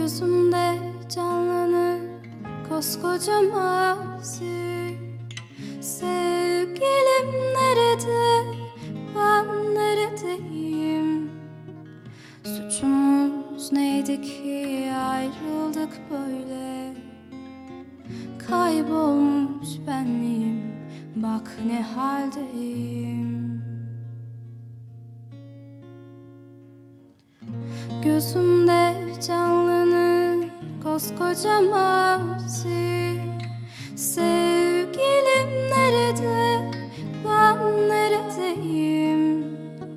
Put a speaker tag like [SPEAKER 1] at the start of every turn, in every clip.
[SPEAKER 1] Gözümde canlanır koskoca mazi. Sevgilim nerede, ben neredeyim? Suçumuz neydi ki ayrıldık böyle? Kaybolmuş benliğim, bak ne haldeyim. Gözümde canlanır koskoca mazi. Sevgilim nerede, ben neredeyim?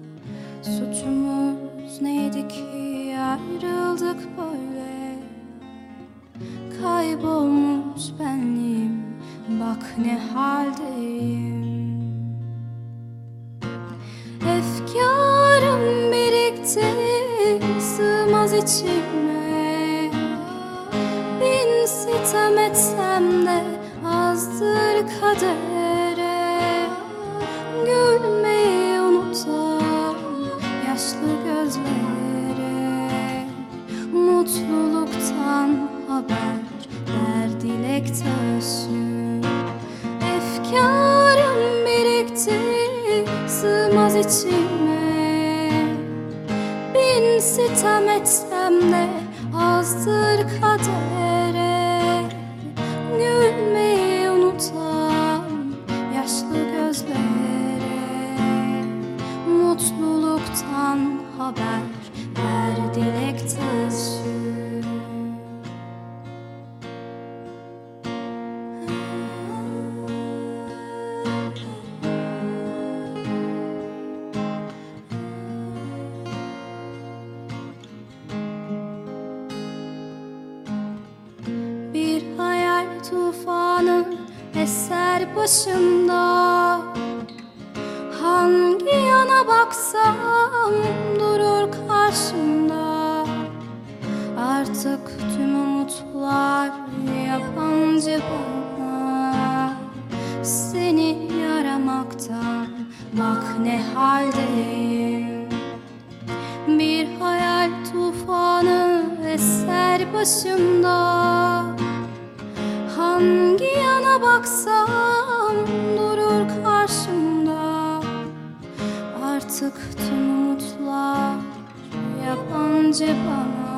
[SPEAKER 1] Suçumuz neydi ki ayrıldık böyle? Kaybolmuş benliğim, bak ne haldeyim. Efkarım birikti, sığmaz içime. Bin sitem etsem de azdır kadere. Gülmeyi unutan yaşlı gözlere. Mutluluktan haber ver dilek taşı. Efkarım birikti, sığmaz içime. Bin sitem etsem de azdır kadere. Gülmeyi unutan yaşlı gözlere. Mutluluktan haber ver dilek taşı. Bir hayal tufanı eser başımda. Hangi yana baksam durur karşımda. Artık tüm umutlar yabancı bana. Seni aramaktan bak ne haldeyim. Bir hayal tufanı eser başımda. Hangi yana baksam durur karşımda. Artık tüm umutlar yabancı bana.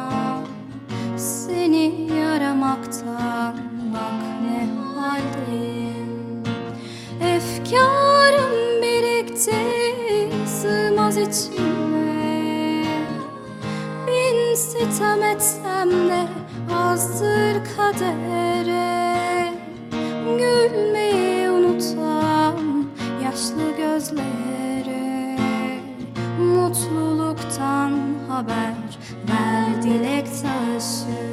[SPEAKER 1] Seni aramaktan bak ne haldeyim. Efkarım birikti, sığmaz içime. Bin sitem etsem de azdır kadere. Gülmeyi unutan yaşlı gözlere. Mutluluktan haber ver dilek taşı.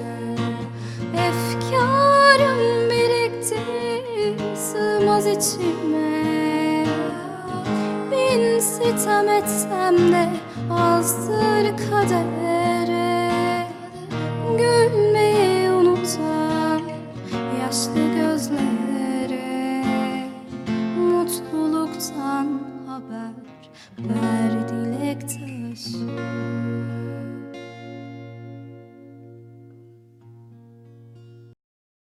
[SPEAKER 1] Efkarım birikti, sığmaz içime. Bin sitem etsem de azdır kadere.